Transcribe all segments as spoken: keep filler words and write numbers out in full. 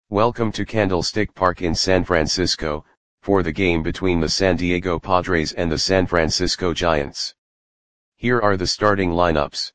Welcome to Candlestick Park in San Francisco, for the game between the San Diego Padres and the San Francisco Giants. Here are the starting lineups.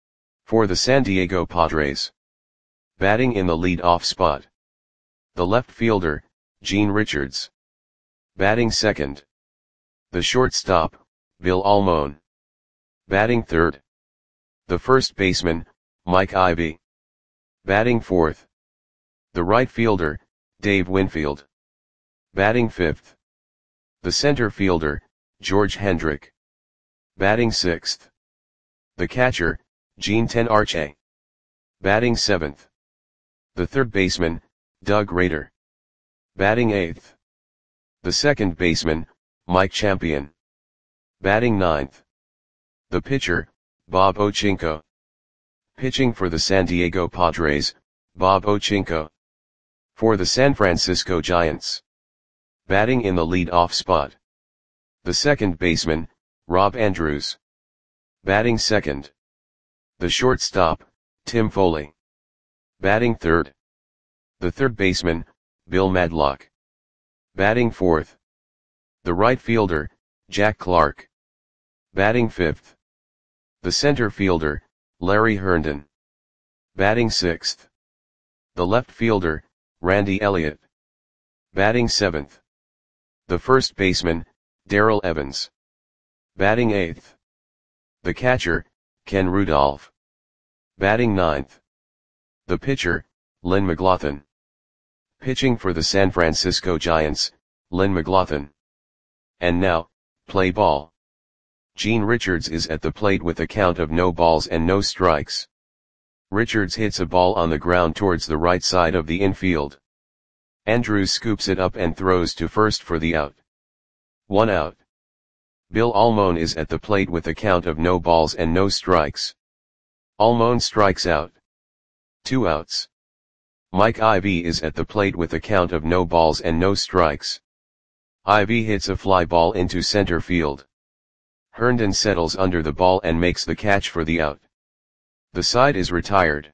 For the San Diego Padres. Batting in the lead-off spot. The left fielder, Gene Richards. Batting second. The shortstop, Bill Almon. Batting third. The first baseman, Mike Ivy. Batting fourth. The right fielder, Dave Winfield. Batting fifth. The center fielder, George Hendrick. Batting sixth. The catcher, Gene Tenarche. Batting seventh. The third baseman, Doug Rader. Batting eighth. The second baseman, Mike Champion. Batting ninth. The pitcher, Bob Ochinko. Pitching for the San Diego Padres, Bob Ochinko. For the San Francisco Giants. Batting in the lead-off spot. The second baseman, Rob Andrews. Batting second. The shortstop, Tim Foley. Batting third. The third baseman, Bill Madlock. Batting fourth. The right fielder, Jack Clark. Batting fifth. The center fielder, Larry Herndon. Batting sixth. The left fielder, Randy Elliott. Batting seventh. The first baseman, Darrell Evans. Batting eighth. The catcher, Ken Rudolph. Batting ninth. The pitcher, Lynn McLaughlin. Pitching for the San Francisco Giants, Lynn McLaughlin. And now, play ball. Gene Richards is at the plate with a count of no balls and no strikes. Richards hits a ball on the ground towards the right side of the infield. Andrews scoops it up and throws to first for the out. One out. Bill Almon is at the plate with a count of no balls and no strikes. Almon strikes out. Two outs. Mike Ivy is at the plate with a count of no balls and no strikes. Ivy hits a fly ball into center field. Herndon settles under the ball and makes the catch for the out. The side is retired.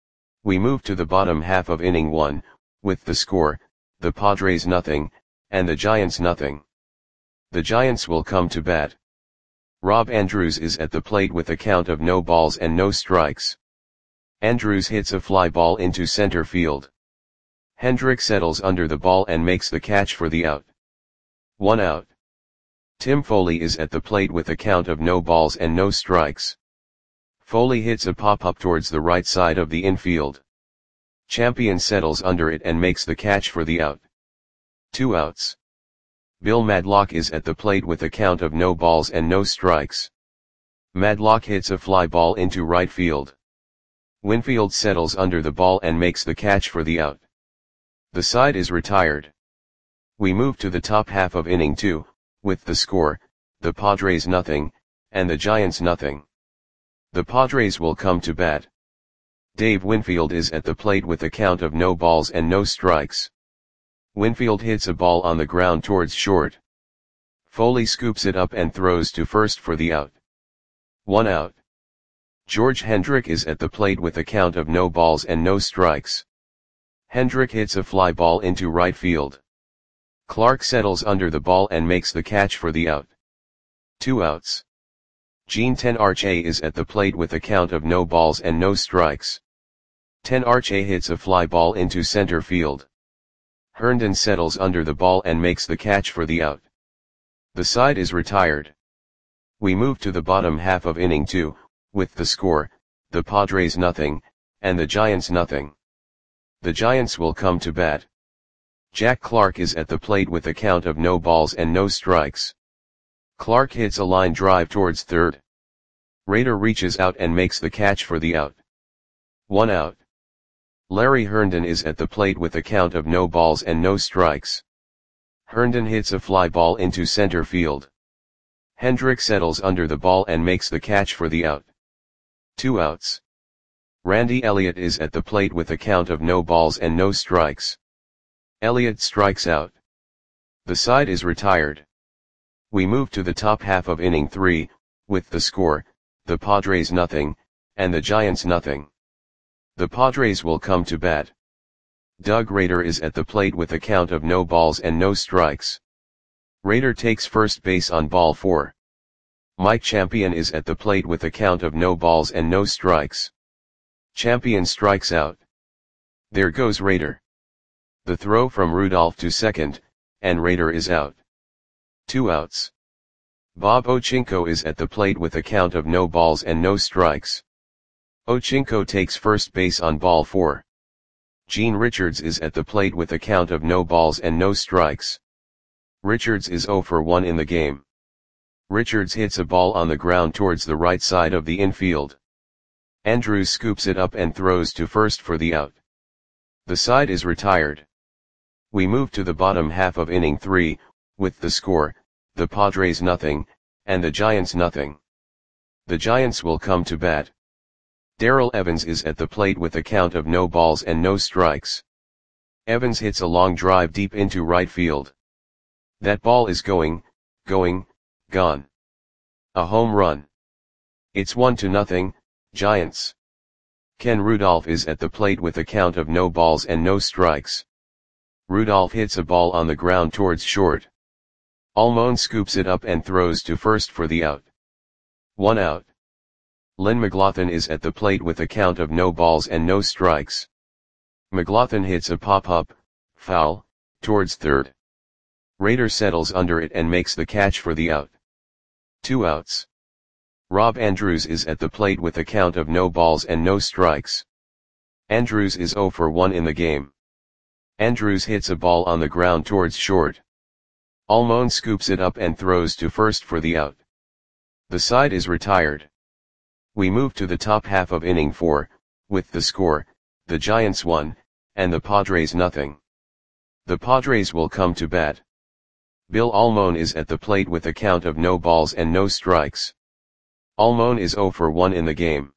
We move to the bottom half of inning one, with the score, the Padres nothing, and the Giants nothing. The Giants will come to bat. Rob Andrews is at the plate with a count of no balls and no strikes. Andrews hits a fly ball into center field. Hendrick settles under the ball and makes the catch for the out. One out. Tim Foley is at the plate with a count of no balls and no strikes. Foley hits a pop-up towards the right side of the infield. Champion settles under it and makes the catch for the out. Two outs. Bill Madlock is at the plate with a count of no balls and no strikes. Madlock hits a fly ball into right field. Winfield settles under the ball and makes the catch for the out. The side is retired. We move to the top half of inning two, with the score, the Padres nothing, and the Giants nothing. The Padres will come to bat. Dave Winfield is at the plate with a count of no balls and no strikes. Winfield hits a ball on the ground towards short. Foley scoops it up and throws to first for the out. One out. George Hendrick is at the plate with a count of no balls and no strikes. Hendrick hits a fly ball into right field. Clark settles under the ball and makes the catch for the out. Two outs. Gene Tenarche is at the plate with a count of no balls and no strikes. Tenarche hits a fly ball into center field. Herndon settles under the ball and makes the catch for the out. The side is retired. We move to the bottom half of inning two, with the score, the Padres nothing, and the Giants nothing. The Giants will come to bat. Jack Clark is at the plate with a count of no balls and no strikes. Clark hits a line drive towards third. Rader reaches out and makes the catch for the out. One out. Larry Herndon is at the plate with a count of no balls and no strikes. Herndon hits a fly ball into center field. Hendrick settles under the ball and makes the catch for the out. Two outs. Randy Elliott is at the plate with a count of no balls and no strikes. Elliott strikes out. The side is retired. We move to the top half of inning three, with the score, the Padres nothing, and the Giants nothing. The Padres will come to bat. Doug Rader is at the plate with a count of no balls and no strikes. Rader takes first base on ball four. Mike Champion is at the plate with a count of no balls and no strikes. Champion strikes out. There goes Rader. The throw from Rudolph to second, and Rader is out. Two outs. Bob Ochinko is at the plate with a count of no balls and no strikes. Ochinko takes first base on ball four. Gene Richards is at the plate with a count of no balls and no strikes. Richards is zero for one in the game. Richards hits a ball on the ground towards the right side of the infield. Andrews scoops it up and throws to first for the out. The side is retired. We move to the bottom half of inning three, with the score, the Padres nothing, and the Giants nothing. The Giants will come to bat. Darrell Evans is at the plate with a count of no balls and no strikes. Evans hits a long drive deep into right field. That ball is going, going, gone. A home run. It's one to nothing, Giants. Ken Rudolph is at the plate with a count of no balls and no strikes. Rudolph hits a ball on the ground towards short. Almon scoops it up and throws to first for the out. One out. Lynn McLaughlin is at the plate with a count of no balls and no strikes. McLaughlin hits a pop-up, foul, towards third. Rader settles under it and makes the catch for the out. Two outs. Rob Andrews is at the plate with a count of no balls and no strikes. Andrews is zero for one in the game. Andrews hits a ball on the ground towards short. Almon scoops it up and throws to first for the out. The side is retired. We move to the top half of inning four, with the score, the Giants one, and the Padres nothing. The Padres will come to bat. Bill Almon is at the plate with a count of no balls and no strikes. Almon is zero for one in the game.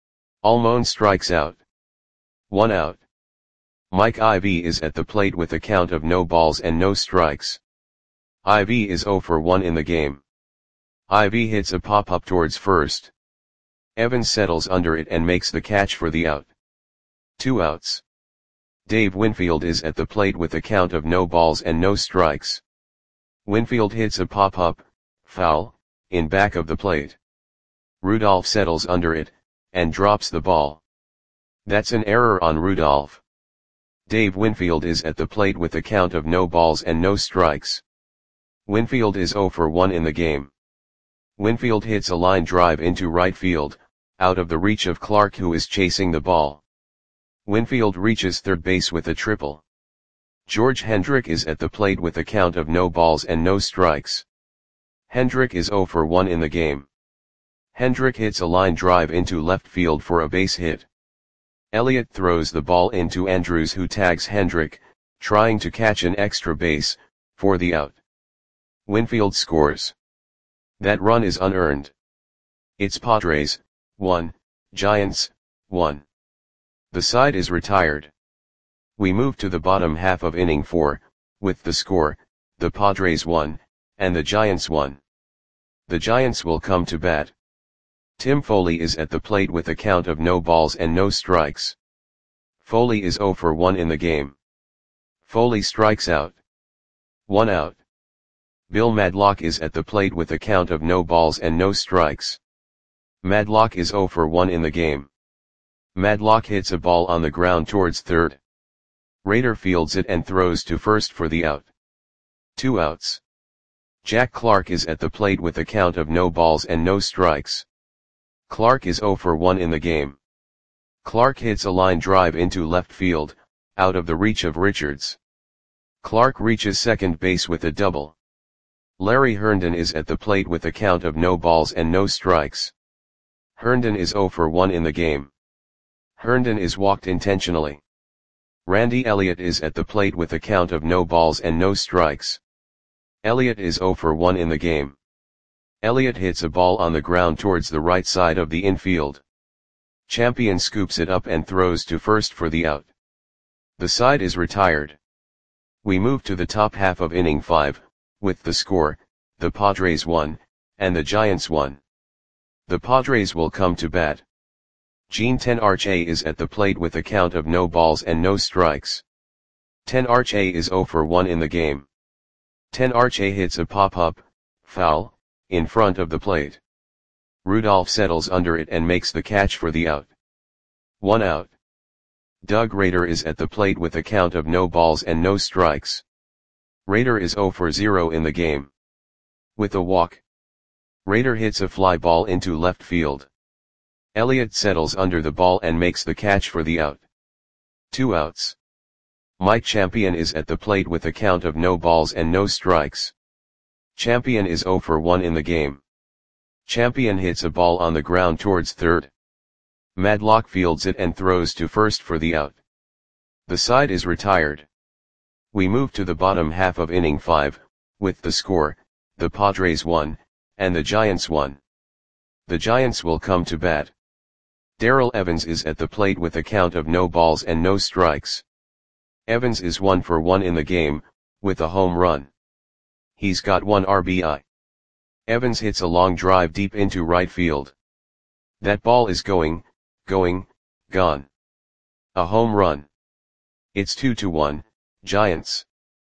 Almon strikes out. One out. Mike Ivy is at the plate with a count of no balls and no strikes. Ivy is zero for one in the game. Ivy hits a pop-up towards first. Evans settles under it and makes the catch for the out. Two outs. Dave Winfield is at the plate with a count of no balls and no strikes. Winfield hits a pop-up, foul, in back of the plate. Rudolph settles under it, and drops the ball. That's an error on Rudolph. Dave Winfield is at the plate with a count of no balls and no strikes. Winfield is zero for one in the game. Winfield hits a line drive into right field, out of the reach of Clark, who is chasing the ball. Winfield reaches third base with a triple. George Hendrick is at the plate with a count of no balls and no strikes. Hendrick is zero for one in the game. Hendrick hits a line drive into left field for a base hit. Elliott throws the ball into Andrews, who tags Hendrick, trying to catch an extra base, for the out. Winfield scores. That run is unearned. It's Padres, one, Giants, one. The side is retired. We move to the bottom half of inning four, with the score, the Padres one, and the Giants one. The Giants will come to bat. Tim Foley is at the plate with a count of no balls and no strikes. Foley is zero for one in the game. Foley strikes out. One out. Bill Madlock is at the plate with a count of no balls and no strikes. Madlock is zero for one in the game. Madlock hits a ball on the ground towards third. Rader fields it and throws to first for the out. Two outs. Jack Clark is at the plate with a count of no balls and no strikes. Clark is zero for one in the game. Clark hits a line drive into left field, out of the reach of Richards. Clark reaches second base with a double. Larry Herndon is at the plate with a count of no balls and no strikes. Herndon is zero for one in the game. Herndon is walked intentionally. Randy Elliott is at the plate with a count of no balls and no strikes. Elliott is zero for one in the game. Elliott hits a ball on the ground towards the right side of the infield. Champion scoops it up and throws to first for the out. The side is retired. We move to the top half of inning five, with the score, the Padres one, and the Giants one. The Padres will come to bat. Gene Tenarche is at the plate with a count of no balls and no strikes. ten Arch A is zero for one in the game. ten Arch A hits a pop-up, foul, in front of the plate. Rudolph settles under it and makes the catch for the out. One out. Doug Rader is at the plate with a count of no balls and no strikes. Rader is zero for zero in the game. With a walk, Rader hits a fly ball into left field. Elliott settles under the ball and makes the catch for the out. Two outs. Mike Champion is at the plate with a count of no balls and no strikes. Champion is zero for one in the game. Champion hits a ball on the ground towards third. Madlock fields it and throws to first for the out. The side is retired. We move to the bottom half of inning five, with the score, the Padres won, and the Giants won. The Giants will come to bat. Darrell Evans is at the plate with a count of no balls and no strikes. Evans is one for one in the game, with a home run. He's got one R B I. Evans hits a long drive deep into right field. That ball is going, going, gone. A home run. It's two to one, Giants.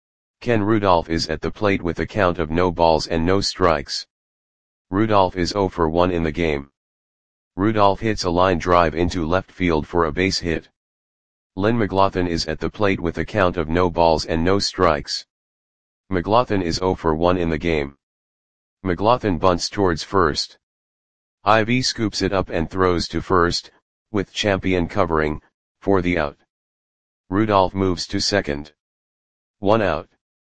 Ken Rudolph is at the plate with a count of no balls and no strikes. Rudolph is zero for one in the game. Rudolph hits a line drive into left field for a base hit. Lynn McLaughlin is at the plate with a count of no balls and no strikes. McLaughlin is zero for one in the game. McLaughlin bunts towards first. Ivy scoops it up and throws to first, with Champion covering, for the out. Rudolph moves to second. One out.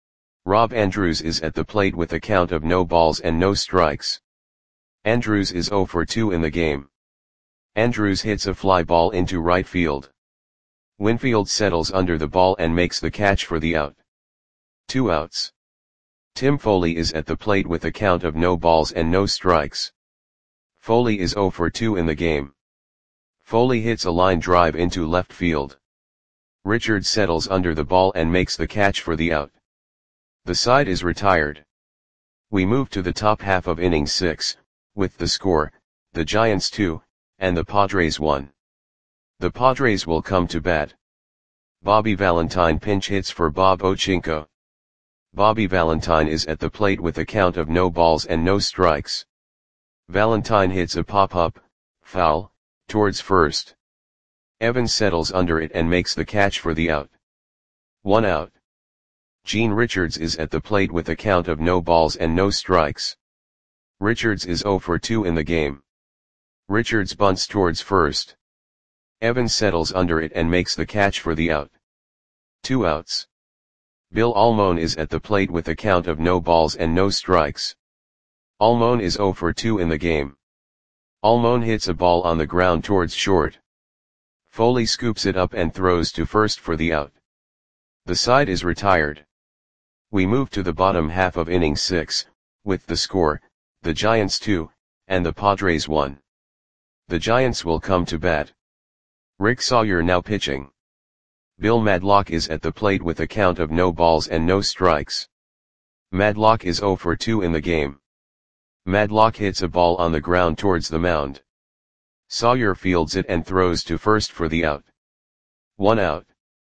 Rob Andrews is at the plate with a count of no balls and no strikes. Andrews is zero for two in the game. Andrews hits a fly ball into right field. Winfield settles under the ball and makes the catch for the out. Two outs. Tim Foley is at the plate with a count of no balls and no strikes. Foley is zero for two in the game. Foley hits a line drive into left field. Richards settles under the ball and makes the catch for the out. The side is retired. We move to the top half of inning six, with the score, the Giants two, and the Padres one. The Padres will come to bat. Bobby Valentine pinch hits for Bob Ochinko. Bobby Valentine is at the plate with a count of no balls and no strikes. Valentine hits a pop-up, foul, towards first. Evans settles under it and makes the catch for the out. One out. Gene Richards is at the plate with a count of no balls and no strikes. Richards is zero for two in the game. Richards bunts towards first. Evans settles under it and makes the catch for the out. Two outs. Bill Almon is at the plate with a count of no balls and no strikes. Almon is zero for two in the game. Almon hits a ball on the ground towards short. Foley scoops it up and throws to first for the out. The side is retired. We move to the bottom half of inning six, with the score, the Giants two, and the Padres one. The Giants will come to bat. Rick Sawyer now pitching. Bill Madlock is at the plate with a count of no balls and no strikes. Madlock is zero for two in the game. Madlock hits a ball on the ground towards the mound. Sawyer fields it and throws to first for the out. One out.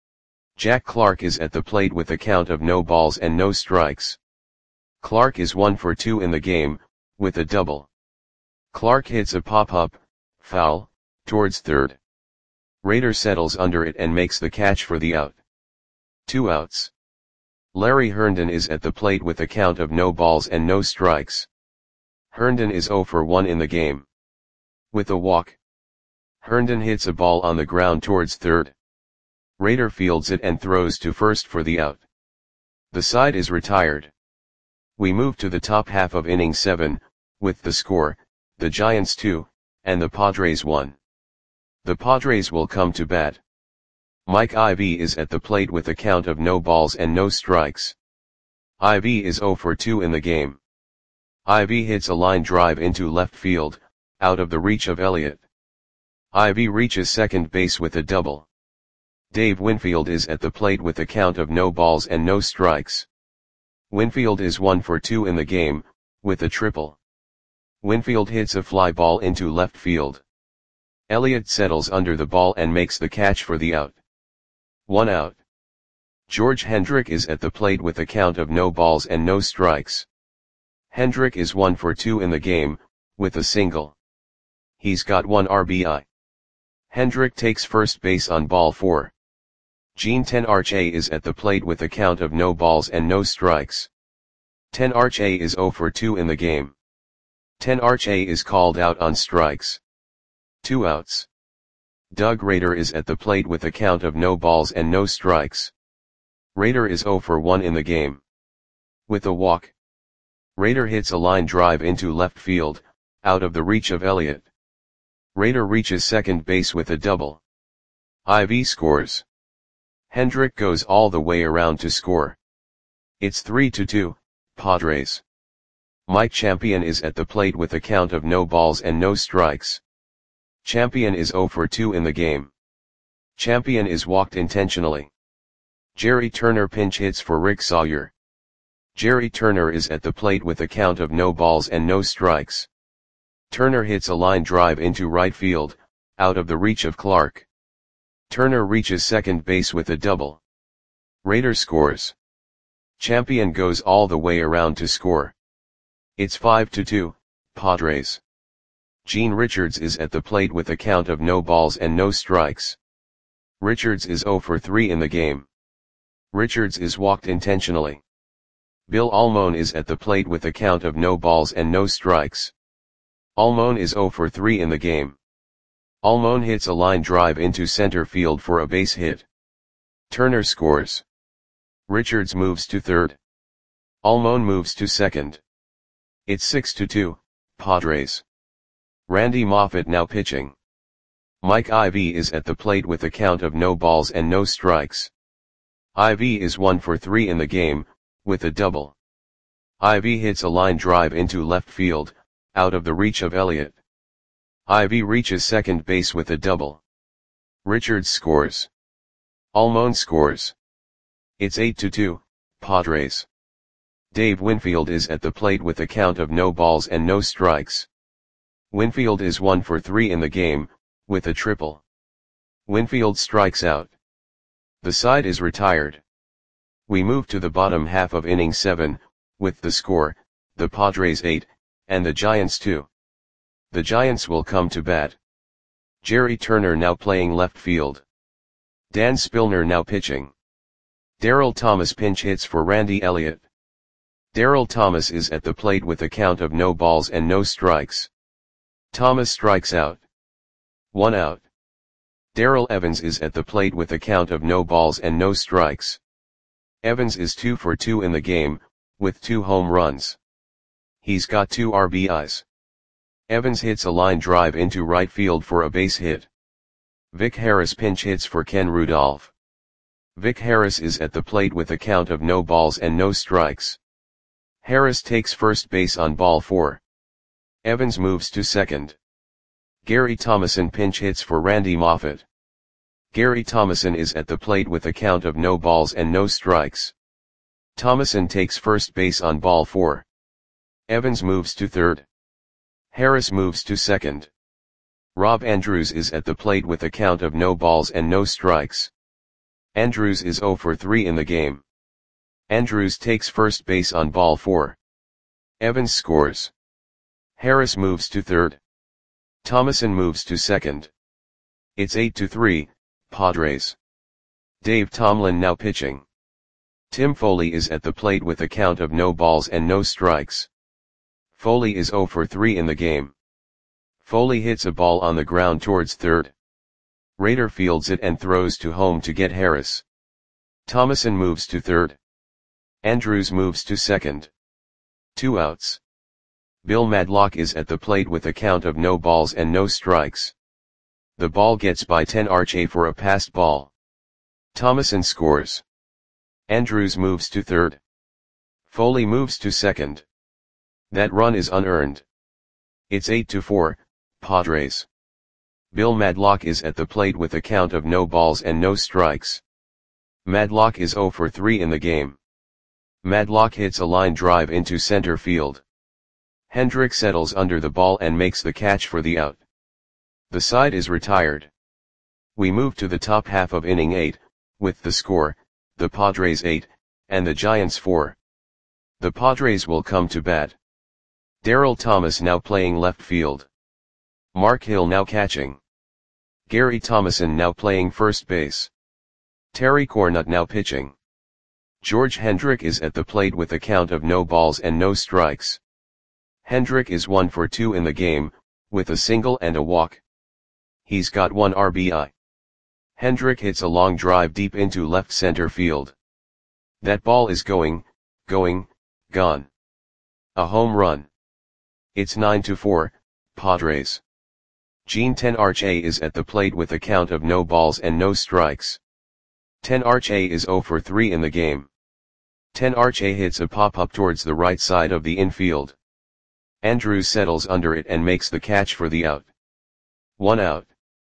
Jack Clark is at the plate with a count of no balls and no strikes. Clark is one for two in the game, with a double. Clark hits a pop-up, foul, towards third. Rader settles under it and makes the catch for the out. Two outs. Larry Herndon is at the plate with a count of no balls and no strikes. Herndon is zero for one in the game. With a walk, Herndon hits a ball on the ground towards third. Rader fields it and throws to first for the out. The side is retired. We move to the top half of inning seven, with the score, the Giants two, and the Padres one. The Padres will come to bat. Mike Ivy is at the plate with a count of no balls and no strikes. Ivy is zero for two in the game. Ivy hits a line drive into left field, out of the reach of Elliott. Ivy reaches second base with a double. Dave Winfield is at the plate with a count of no balls and no strikes. Winfield is one for two in the game, with a triple. Winfield hits a fly ball into left field. Elliott settles under the ball and makes the catch for the out. One out. George Hendrick is at the plate with a count of no balls and no strikes. Hendrick is one for two in the game, with a single. He's got one R B I. Hendrick takes first base on ball four. Gene Tenarche is at the plate with a count of no balls and no strikes. Tenarche is zero for two in the game. Tenarche is called out on strikes. Two outs. Doug Rader is at the plate with a count of no balls and no strikes. Rader is zero for one in the game. With a walk. Rader hits a line drive into left field, out of the reach of Elliott. Rader reaches second base with a double. Ivy scores. Hendrick goes all the way around to score. It's three to two, Padres. Mike Champion is at the plate with a count of no balls and no strikes. Champion is zero for two in the game. Champion is walked intentionally. Jerry Turner pinch hits for Rick Sawyer. Jerry Turner is at the plate with a count of no balls and no strikes. Turner hits a line drive into right field, out of the reach of Clark. Turner reaches second base with a double. Rader scores. Champion goes all the way around to score. It's five to two, Padres. Gene Richards is at the plate with a count of no balls and no strikes. Richards is zero for three in the game. Richards is walked intentionally. Bill Almon is at the plate with a count of no balls and no strikes. Almon is zero for three in the game. Almon hits a line drive into center field for a base hit. Turner scores. Richards moves to third. Almon moves to second. It's six to two, Padres. Randy Moffett now pitching. Mike Ivy is at the plate with a count of no balls and no strikes. Ivy is one for three in the game, with a double. Ivy hits a line drive into left field, out of the reach of Elliott. Ivy reaches second base with a double. Richards scores. Almon scores. It's eight to two, Padres. Dave Winfield is at the plate with a count of no balls and no strikes. Winfield is one for three in the game, with a triple. Winfield strikes out. The side is retired. We move to the bottom half of inning seven, with the score, the Padres eight, and the Giants two. The Giants will come to bat. Jerry Turner now playing left field. Dan Spillner now pitching. Darryl Thomas pinch hits for Randy Elliott. Darryl Thomas is at the plate with a count of no balls and no strikes. Thomas strikes out. One out. Darrell Evans is at the plate with a count of no balls and no strikes. Evans is two for two in the game, with two home runs. He's got two R B Is. Evans hits a line drive into right field for a base hit. Vic Harris pinch hits for Ken Rudolph. Vic Harris is at the plate with a count of no balls and no strikes. Harris takes first base on ball four. Evans moves to second. Gary Thomason pinch hits for Randy Moffett. Gary Thomason is at the plate with a count of no balls and no strikes. Thomason takes first base on ball four. Evans moves to third. Harris moves to second. Rob Andrews is at the plate with a count of no balls and no strikes. Andrews is zero for three in the game. Andrews takes first base on ball four. Evans scores. Harris moves to third. Thomason moves to second. It's eight to three, Padres. Dave Tomlin now pitching. Tim Foley is at the plate with a count of no balls and no strikes. Foley is zero for three in the game. Foley hits a ball on the ground towards third. Rader fields it and throws to home to get Harris. Thomason moves to third. Andrews moves to second. Two outs. Bill Madlock is at the plate with a count of no balls and no strikes. The ball gets by Tenarche for a passed ball. Thomason scores. Andrews moves to third. Foley moves to second. That run is unearned. It's eight to four, Padres. Bill Madlock is at the plate with a count of no balls and no strikes. Madlock is zero for three in the game. Madlock hits a line drive into center field. Hendrick settles under the ball and makes the catch for the out. The side is retired. We move to the top half of inning eight, with the score, the Padres eight, and the Giants four. The Padres will come to bat. Daryl Thomas now playing left field. Mark Hill now catching. Gary Thomason now playing first base. Terry Cornut now pitching. George Hendrick is at the plate with a count of no balls and no strikes. Hendrick is one for two in the game, with a single and a walk. He's got one R B I. Hendrick hits a long drive deep into left center field. That ball is going, going, gone. A home run. It's nine to four, Padres. Gene Tenarche is at the plate with a count of no balls and no strikes. Tenarche is zero for three in the game. Tenarche hits a pop-up towards the right side of the infield. Andrews settles under it and makes the catch for the out. One out.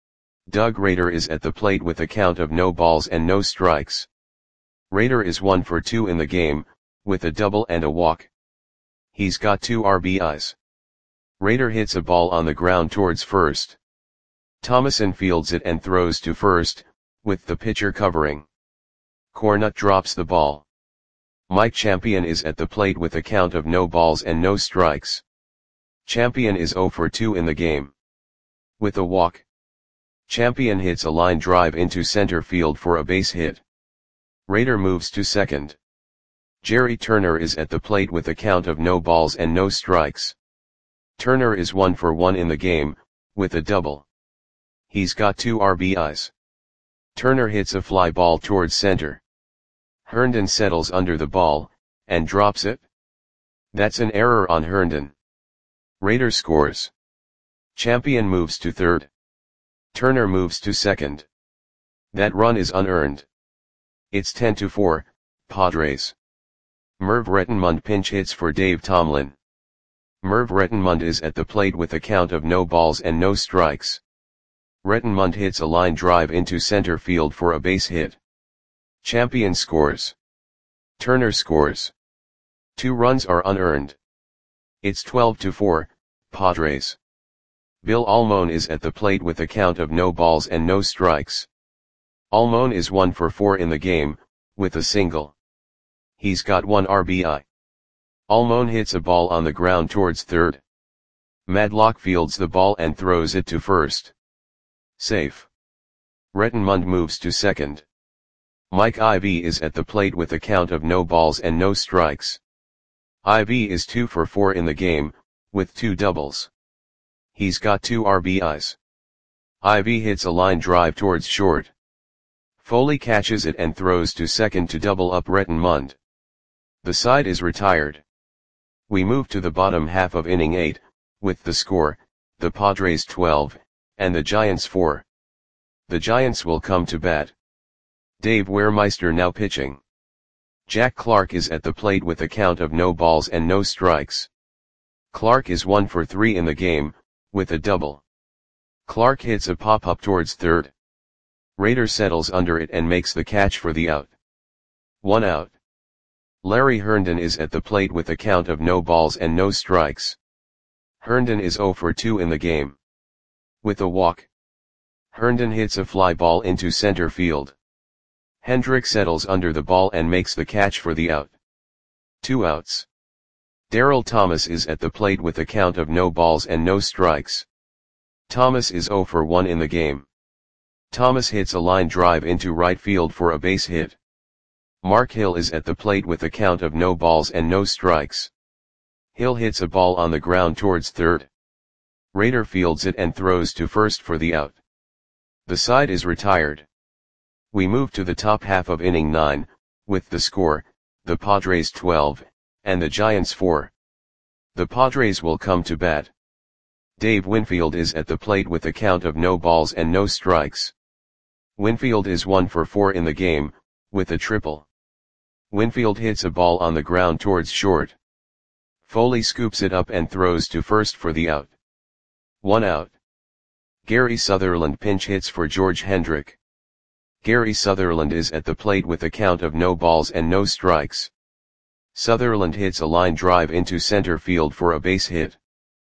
Doug Rader is at the plate with a count of no balls and no strikes. Rader is one for two in the game, with a double and a walk. He's got two R B Is. Rader hits a ball on the ground towards first. Thomason fields it and throws to first, with the pitcher covering. Cornut drops the ball. Mike Champion is at the plate with a count of no balls and no strikes. Champion is zero for two in the game. With a walk. Champion hits a line drive into center field for a base hit. Rader moves to second. Jerry Turner is at the plate with a count of no balls and no strikes. Turner is one for one in the game, with a double. He's got two R B Is. Turner hits a fly ball towards center. Herndon settles under the ball, and drops it. That's an error on Herndon. Rader scores. Champion moves to third. Turner moves to second. That run is unearned. It's ten to four, Padres. Merv Rettenmund pinch hits for Dave Tomlin. Merv Rettenmund is at the plate with a count of no balls and no strikes. Rettenmund hits a line drive into center field for a base hit. Champion scores. Turner scores. Two runs are unearned. It's twelve to four, Padres. Bill Almon is at the plate with a count of no balls and no strikes. Almon is one for four in the game, with a single. He's got one R B I. Almon hits a ball on the ground towards third. Madlock fields the ball and throws it to first. Safe. Rettenmund moves to second. Mike Ivy is at the plate with a count of no balls and no strikes. Ivy is two for four in the game, with two doubles. He's got two R B Is. Ivy hits a line drive towards short. Foley catches it and throws to second to double up Rettenmund. The side is retired. We move to the bottom half of inning eight, with the score, the Padres twelve, and the Giants four. The Giants will come to bat. Dave Wehrmeister now pitching. Jack Clark is at the plate with a count of no balls and no strikes. Clark is one for three in the game, with a double. Clark hits a pop-up towards third. Rader settles under it and makes the catch for the out. One out. Larry Herndon is at the plate with a count of no balls and no strikes. Herndon is zero for two in the game. With a walk. Herndon hits a fly ball into center field. Hendrick settles under the ball and makes the catch for the out. Two outs. Daryl Thomas is at the plate with a count of no balls and no strikes. Thomas is zero for one in the game. Thomas hits a line drive into right field for a base hit. Mark Hill is at the plate with a count of no balls and no strikes. Hill hits a ball on the ground towards third. Rader fields it and throws to first for the out. The side is retired. We move to the top half of inning nine, with the score, the Padres twelve, and the Giants four. The Padres will come to bat. Dave Winfield is at the plate with a count of no balls and no strikes. Winfield is one for four in the game, with a triple. Winfield hits a ball on the ground towards short. Foley scoops it up and throws to first for the out. One out. Gary Sutherland pinch hits for George Hendrick. Gary Sutherland is at the plate with a count of no balls and no strikes. Sutherland hits a line drive into center field for a base hit.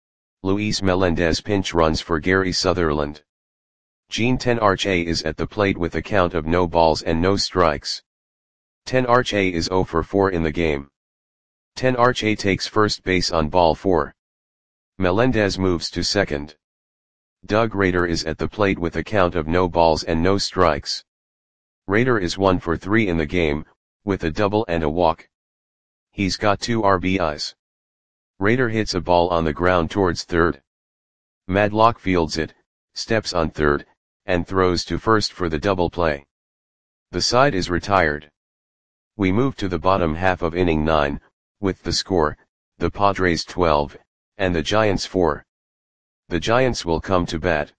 Luis Melendez pinch runs for Gary Sutherland. Gene Tenarche is at the plate with a count of no balls and no strikes. ten Arch A is zero for four in the game. ten Arch A takes first base on ball four. Melendez moves to second. Doug Rader is at the plate with a count of no balls and no strikes. Rader is one for three in the game, with a double and a walk. He's got two R B Is. Rader hits a ball on the ground towards third. Madlock fields it, steps on third, and throws to first for the double play. The side is retired. We move to the bottom half of inning nine, with the score, the Padres twelve, and the Giants four. The Giants will come to bat.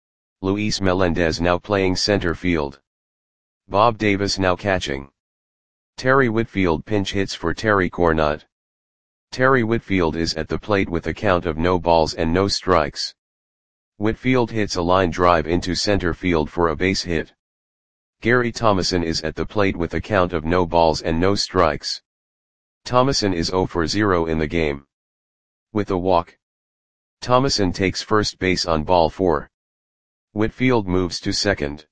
Luis Melendez now playing center field. Bob Davis now catching. Terry Whitfield pinch hits for Terry Cornut. Terry Whitfield is at the plate with a count of no balls and no strikes. Whitfield hits a line drive into center field for a base hit. Gary Thomason is at the plate with a count of no balls and no strikes. Thomason is zero for zero in the game. With a walk. Thomason takes first base on ball four. Whitfield moves to second.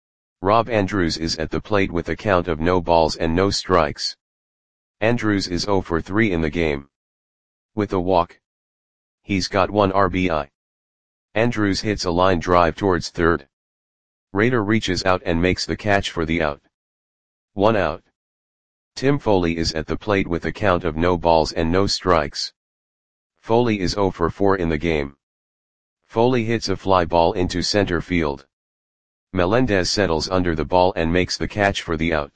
Rob Andrews is at the plate with a count of no balls and no strikes. Andrews is zero for three in the game. With a walk. He's got one R B I. Andrews hits a line drive towards third. Rader reaches out and makes the catch for the out. One out. Tim Foley is at the plate with a count of no balls and no strikes. Foley is zero for four in the game. Foley hits a fly ball into center field. Melendez settles under the ball and makes the catch for the out.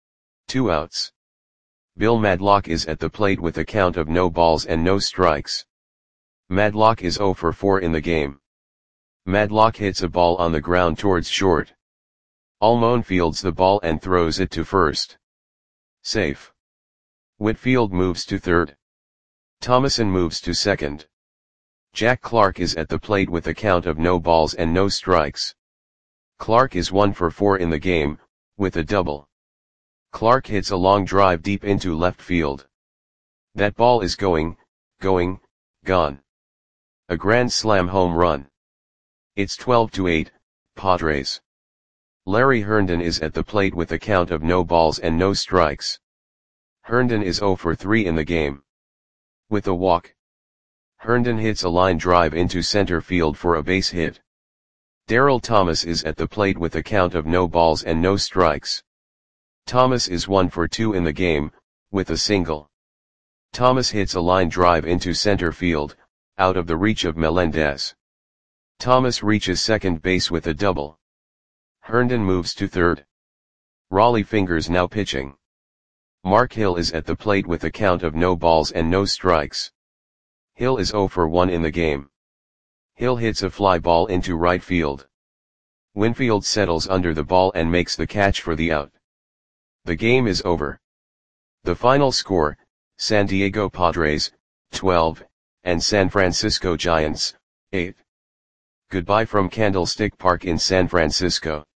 Two outs. Bill Madlock is at the plate with a count of no balls and no strikes. Madlock is zero for four in the game. Madlock hits a ball on the ground towards short. Almon fields the ball and throws it to first. Safe. Whitfield moves to third. Thomason moves to second. Jack Clark is at the plate with a count of no balls and no strikes. Clark is one for four in the game, with a double. Clark hits a long drive deep into left field. That ball is going, going, gone. A grand slam home run. It's twelve to eight, Padres. Larry Herndon is at the plate with a count of no balls and no strikes. Herndon is zero for three in the game. With a walk. Herndon hits a line drive into center field for a base hit. Darryl Thomas is at the plate with a count of no balls and no strikes. Thomas is one for two in the game, with a single. Thomas hits a line drive into center field, out of the reach of Melendez. Thomas reaches second base with a double. Herndon moves to third. Raleigh Fingers now pitching. Mark Hill is at the plate with a count of no balls and no strikes. Hill is zero for one in the game. Hill hits a fly ball into right field. Winfield settles under the ball and makes the catch for the out. The game is over. The final score, San Diego Padres, twelve, and San Francisco Giants, eight. Goodbye from Candlestick Park in San Francisco.